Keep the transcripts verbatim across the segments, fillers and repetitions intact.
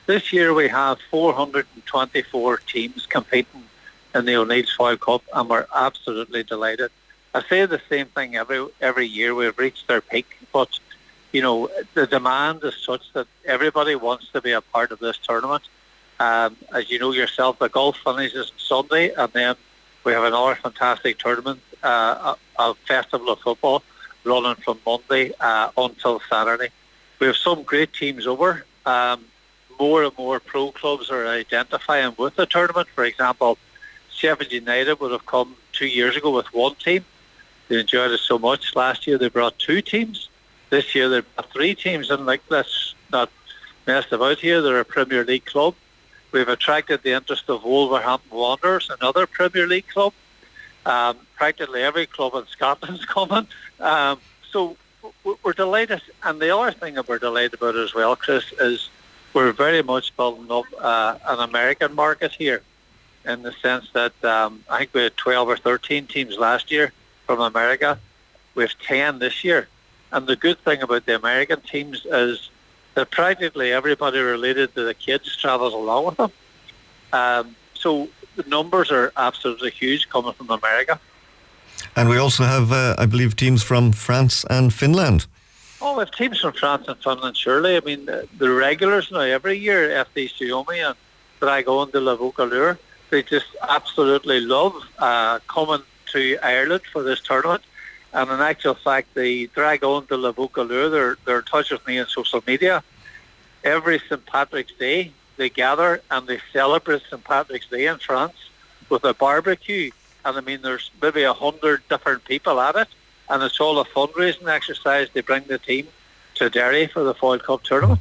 This year we have four hundred twenty-four teams competing in the O'Neill's Foyle Cup, and we're absolutely delighted. I say the same thing every every year. We've reached our peak, but you know the demand is such that everybody wants to be a part of this tournament. Um, as you know yourself, the golf finishes Sunday, and then we have another fantastic tournament, uh, a, a festival of football, running from Monday uh, until Saturday. We have some great teams over. Um, more and more pro clubs are identifying with the tournament. For example, Sheffield United would have come two years ago with one team. They enjoyed it so much. Last year they brought two teams. This year they brought three teams. And like, let's not mess about here. They're a Premier League club. We've attracted the interest of Wolverhampton Wanderers, another Premier League club. Um, practically every club in Scotland's coming. Um, so we're delighted. And the other thing that we're delighted about as well, Chris, is we're very much building up uh, an American market here, in the sense that um, I think we had twelve or thirteen teams last year from America. We have ten this year. And the good thing about the American teams is that practically everybody related to the kids travels along with them. Um, so the numbers are absolutely huge coming from America. And we also have, uh, I believe, teams from France and Finland. Oh, we have teams from France and Finland, surely. I mean, the, the regulars now every year, F D Suomi and Dragon de la Vocalure, they just absolutely love uh, coming to Ireland for this tournament. And in actual fact, the Dragon de la Vocalure, they're, they're in touch with me on social media. Every Saint Patrick's Day, they gather and they celebrate Saint Patrick's Day in France with a barbecue. And I mean, there's maybe a hundred different people at it. And it's all a fundraising exercise. They bring the team to Derry for the Foyle Cup tournament.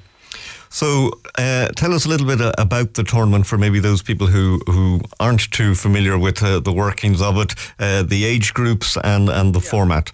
So uh, tell us a little bit about the tournament for maybe those people who, who aren't too familiar with uh, the workings of it, uh, the age groups and, and the yeah. format.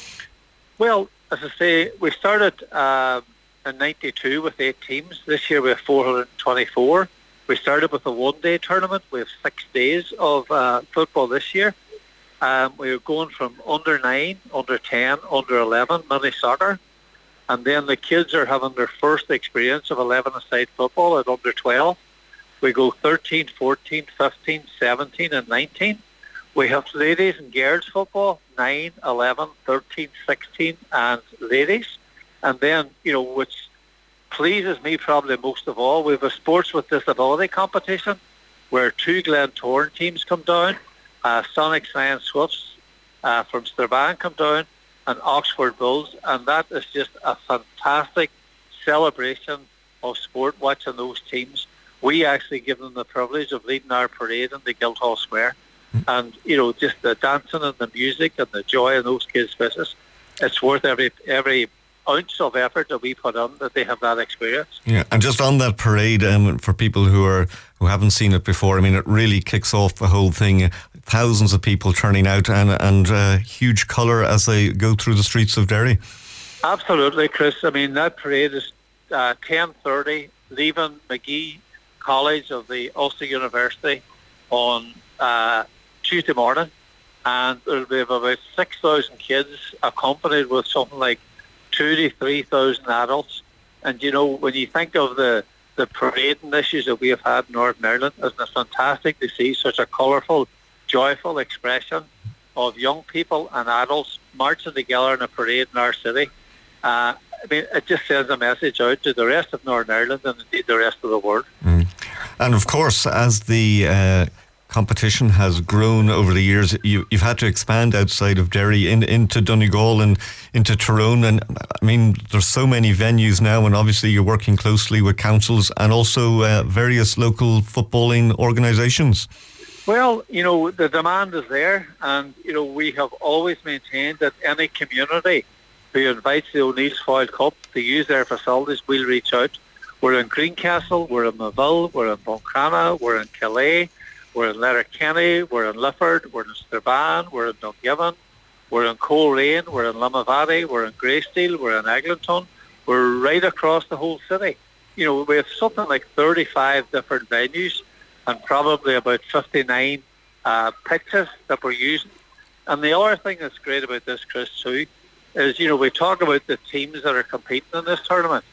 Well, as I say, we started uh, in ninety-two with eight teams. This year we have four hundred twenty-four. We started with a one-day tournament. We have six days of uh, football this year. Um, we were going from under nine, under ten, under eleven, mini soccer. And then the kids are having their first experience of eleven-a-side football at under twelve. We go thirteen, fourteen, fifteen, seventeen and nineteen. We have ladies and girls football, nine, eleven, thirteen, sixteen and ladies. And then, you know, which pleases me probably most of all, we have a sports with disability competition where two Glentoran teams come down, uh, Sonic Science Swifts uh, from Strabane come down, and Oxford Bulls, and that is just a fantastic celebration of sport watching those teams. We actually give them the privilege of leading our parade in the Guildhall Square. Mm. And, you know, just the dancing and the music and the joy in those kids' faces, it's worth every every ounce of effort that we put in that they have that experience. Yeah, and just on that parade, um, for people who are who haven't seen it before, I mean, it really kicks off the whole thing. Thousands of people turning out and and uh, huge colour as they go through the streets of Derry. Absolutely, Chris. I mean, that parade is uh, ten thirty, leaving McGee College of the Ulster University on uh, Tuesday morning, and there'll be about six thousand kids accompanied with something like two to three thousand adults. And, you know, when you think of the, the parading issues that we have had in Northern Ireland, isn't it fantastic to see such a colourful, joyful expression of young people and adults marching together in a parade in our city. Uh, I mean, it just sends a message out to the rest of Northern Ireland and indeed the rest of the world. Mm. And of course, as the uh, competition has grown over the years, you, you've had to expand outside of Derry in, into Donegal and into Tyrone. And I mean, there's so many venues now, and obviously you're working closely with councils and also uh, various local footballing organisations. Well, you know, the demand is there, and, you know, we have always maintained that any community who invites the O'Neill's Foyle Cup to use their facilities will reach out. We're in Greencastle, we're in Moville, we're in Buncrana, we're in Calais, we're in Letterkenny, we're in Lifford, we're in Strabane, we're in Dungiven, we're in Coleraine, we're in Limavady, we're in Greysteel, we're in Eglinton. We're right across the whole city. You know, we have something like thirty-five different venues and probably about fifty-nine uh, pitches that we're using. And the other thing that's great about this, Chris, too, is, you know, we talk about the teams that are competing in this tournament.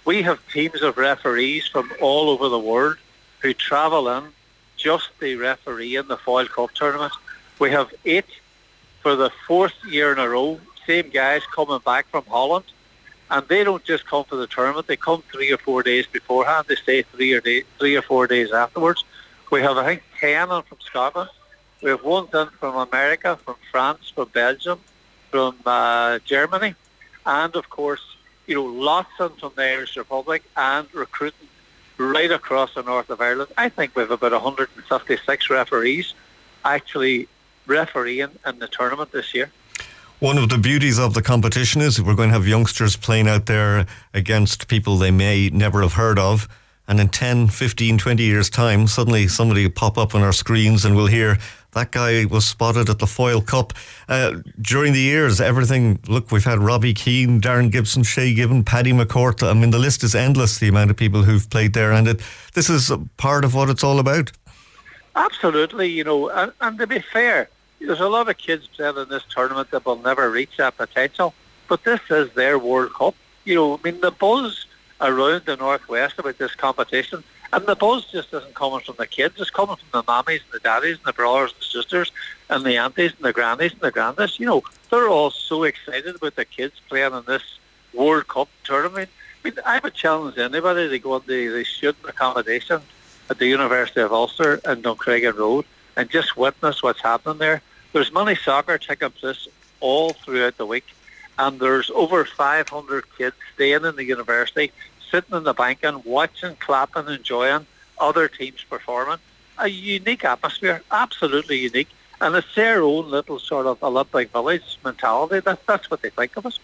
We have teams of referees from all over the world who travel in just to referee in the Foyle Cup tournament. We have eight for the fourth year in a row, same guys coming back from Holland. And they don't just come for the tournament, they come three or four days beforehand, they stay three or, day, three or four days afterwards. We have, I think, ten in from Scotland. We have one in from America, from France, from Belgium, from uh, Germany, and of course, you know, lots in from the Irish Republic, and recruiting right across the north of Ireland. I think we have about one hundred fifty-six referees actually refereeing in the tournament this year. One of the beauties of the competition is we're going to have youngsters playing out there against people they may never have heard of. And in ten, fifteen, twenty years' time, suddenly somebody will pop up on our screens and we'll hear that guy was spotted at the Foyle Cup. Uh, during the years, everything, look, we've had Robbie Keane, Darren Gibson, Shay Gibbon, Paddy McCourt. I mean, the list is endless, the amount of people who've played there. And it, this is part of what it's all about. Absolutely, you know, and, and to be fair, there's a lot of kids playing in this tournament that will never reach that potential. But this is their World Cup. You know, I mean, the buzz around the Northwest about this competition, and the buzz just isn't coming from the kids, it's coming from the mommies and the daddies and the brothers and the sisters and the aunties and the grannies and the grandads. You know, they're all so excited about the kids playing in this World Cup tournament. I mean, I would challenge anybody to go into the student accommodation at the University of Ulster and Duncragan Road and just witness what's happening there. There's many soccer taking place all throughout the week, and there's over five hundred kids staying in the university, sitting in the bank and watching, clapping, enjoying other teams performing. A unique atmosphere, absolutely unique. And it's their own little sort of Olympic Village mentality. That, that's what they think of us.